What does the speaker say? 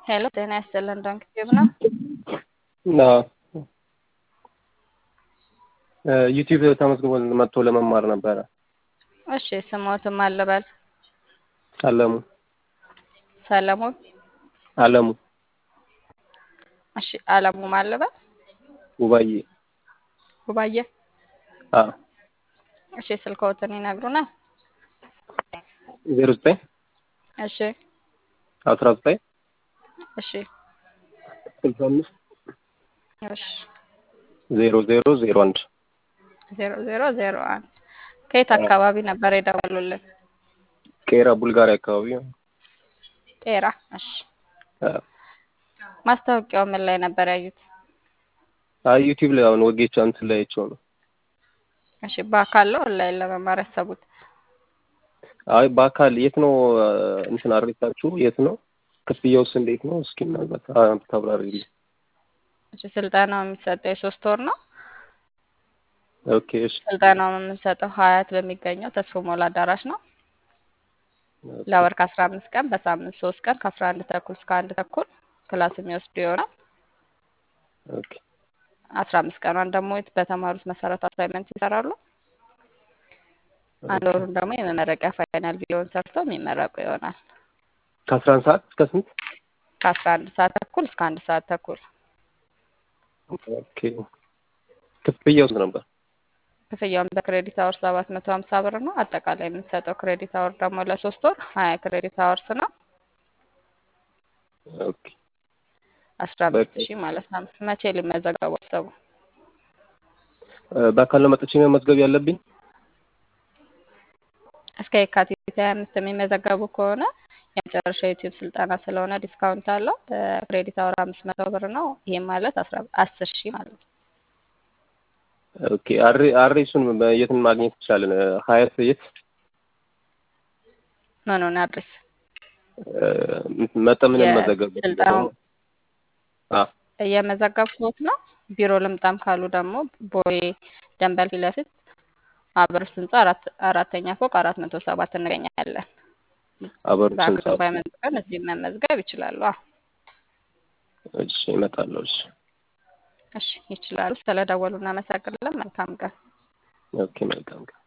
ሄሎ ጤና ይስጥልን ዶንክ ቲዩብ ነው። እና ዩቲዩብ ተመዝግቦ መጥቶ ለመማር ነበረ። እሺ ስሞትም አለበል አለሙ ሰለሞን አለሙ እሺ አለሙ ማለበል ውባዬ ውባዬ አ እሺ ስልክዎትን ይነግሩናል? 09 እሺ 19 እሺ 65 እሺ 0001 0001 ከየት አካባቢ ነበር የደወሉልን? ቄራ ቡልጋሪያ አካባቢ ነው። ቄራ እሺ ማስታወቂያው ምን ላይ ነበር ያዩት? ዩቲዩብ ላይ አሁን ወጌቻ እንትን ላይ አይቼው ነው። እሺ በአካል ነው ኦንላይን ለመማር ያሰቡት? አይ በአካል የት ነው እንትን አድርጋችሁ የት ነው? ክፍያውስ እንዴት ነው? እስኪ ምናልባት ታብራሪልኝ። እሺ ስልጠናው የሚሰጠው የ3 ወር ነው። ኦኬ እሺ ስልጠናው የምንሰጠው ሀያት በሚገኘው ተስፎ ሞላ አዳራሽ ነው። ለወር ከ15 ቀን በሳምንት 3 ቀን ከ11 ተኩል እስከ 1 ተኩል ክላስ የሚወስዱ ይሆናል። ኦኬ 15 ቀኗን ደግሞ በተማሩት መሰረት አሳይመንት ይሰራሉ። አንድ ወሩን ደግሞ የመመረቂያ ፋይናል ቪዲዮን ሰርተው የሚመረቁ ይሆናል። ከ11 ሰዓት እስከ ስንት? ከ11 ሰዓት ተኩል እስከ 1 ሰዓት ተኩል። ኦኬ ክፍያው ስንት ነበር? ክፍያውን በክሬዲት አወር 750 ብር ነው። አጠቃላይ የምንሰጠው ክሬዲት አወር ደግሞ ለ3 ወር 20 ክሬዲት አወርስ ነው። ኦኬ 15000 ማለት ነው። መቼ ሊመዘገቡ አሰቡ? በአካል ነው መጥቼ መመዝገብ ያለብኝ? እስከ የካቲት 25 የሚመዘገቡ ከሆነ የመጨረሻ ዩቲዩብ ስልጠና ስለሆነ ዲስካውንት አለው። ክሬዲት አወር 500 ብር ነው። ይሄ ማለት 10000 ማለት ነው። ኦኬ አድሬሱን የትን ማግኘት ይችላል? ሀያት የት ምኑን አድሬስ መጠምን መዘገብ ስልጠናው እየመዘገብኩት ነው። ቢሮ ልምጣም ካሉ ደግሞ ቦሌ ደንበል ፊት ለፊት አበሩስ ህንጻ አራተኛ ፎቅ 407 እንገኛለን። አበሩስ ህንጻ ባይመጣን እዚህ መመዝገብ ይችላሉ። እሺ እመጣለሁ። እሺ ይችላሉ። ስለደወሉ እናመሰግናለን። መልካም ቀን። ኦኬ መልካም ቀን።